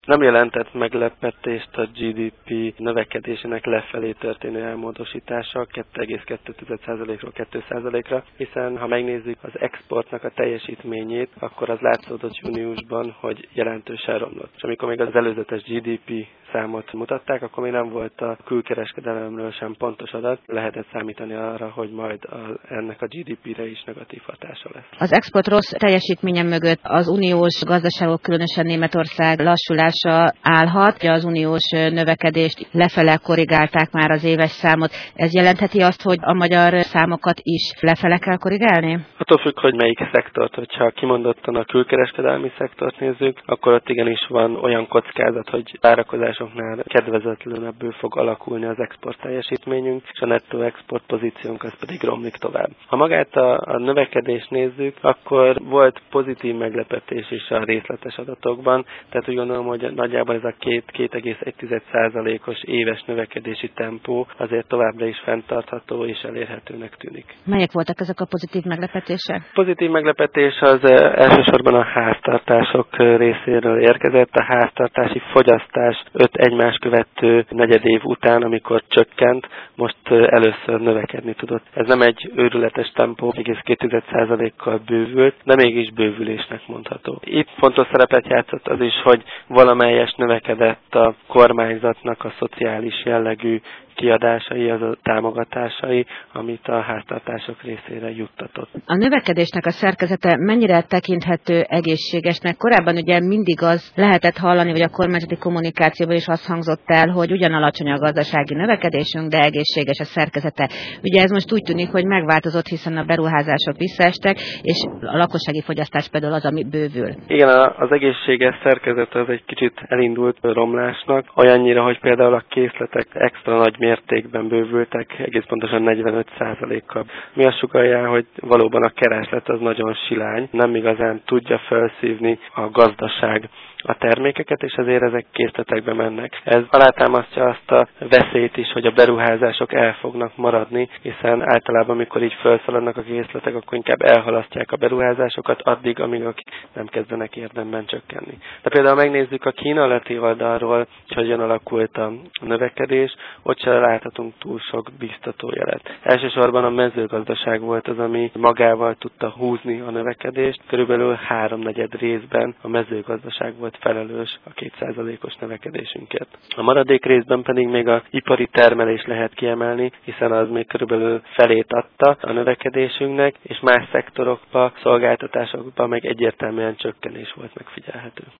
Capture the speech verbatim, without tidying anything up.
Nem jelentett meglepetést a gé dé pé növekedésének lefelé történő elmódosítása kettő egész kettő százalékról két százalékra, hiszen ha megnézzük az exportnak a teljesítményét, akkor az látszódott júniusban, hogy jelentősen romlott. És amikor még az előzetes gé dé pé számot mutatták, akkor még nem volt a külkereskedelemről sem pontos adat, lehetett számítani arra, hogy majd a, ennek a gé dé pére is negatív hatása lesz. Az export rossz teljesítménye mögött az uniós gazdaságok, különösen Németország lassulása állhat. Az uniós növekedést lefele korrigálták már az éves számot. Ez jelentheti azt, hogy a magyar számokat is lefele kell korrigálni? Attól függ, hogy melyik szektort. Hogyha kimondottan a külkereskedelmi szektort nézzük, akkor ott igenis van olyan kockázat, hogy várakozásoknál kedvezőtlenebbül fog alakulni az export teljesítményünk, és a nettó export pozíciónk az pedig romlik tovább. Ha magát a, a növekedést nézzük, akkor volt pozitív meglepetés is a részletes adatokban, tehát úgy gondolom, hogy nagyjából ez a két egész egy százalékos éves növekedési tempó azért továbbra is fenntartható és elérhetőnek tűnik. Melyek voltak ezek a pozitív meglepetések? Pozitív meglepetés az elsősorban a háztartások részéről érkezett. A háztartási fogyasztás öt egymás követő negyedév után, amikor csökkent, most először növekedni tudott. Ez nem egy őrületes tempó, egész két százalékkal bővült, de mégis bővülésnek mondható. Itt fontos szerepet játszott az is, hogy valamelyes növekedett a kormányzatnak a szociális jellegű kiadásai, az a támogatásai, amit a háztartások részére juttatott. A növekedésnek a szerkezete mennyire tekinthető egészségesnek? Korábban ugye mindig az lehetett hallani, vagy a kormányzati kommunikációban is azt hangzott el, hogy ugyan alacsony a gazdasági növekedésünk, de egészséges a szerkezete. Ugye ez most úgy tűnik, hogy megváltozott, hiszen a beruházások visszaestek, és a lakossági fogyasztás például az, ami bővül. Igen, az egészséges szerkezet az egy kicsit elindult romlásnak, olyannyira, hogy például a készletek extra nagy mértékben bővültek, egész pontosan negyvenöt százalékkal. Mi azt sugallja, hogy valóban a kereslet az nagyon silány, nem igazán tudja felszívni a gazdaság a termékeket, és ezért ezek készletekbe mennek. Ez alátámasztja azt a veszélyt is, hogy a beruházások el fognak maradni, hiszen általában, amikor így felszaladnak a készletek, akkor inkább elhalasztják a beruházásokat addig, amíg nem kezdenek érdemben csökkenni. De például megnézzük a kínálati oldalról, hogy hogyan alakult a növekedés, ott sem láthatunk túl sok biztató jelet. Elsősorban a mezőgazdaság volt az, ami magával tudta húzni a növekedést. Körülbelül háromnegyed részben a mezőgazdaság volt felelős a két százalékos növekedésünket. A maradék részben pedig még az ipari termelés lehet kiemelni, hiszen az még körülbelül felét adta a növekedésünknek, és más szektorokban, szolgáltatásokban meg egyértelműen csökkenés volt megfigyelhető.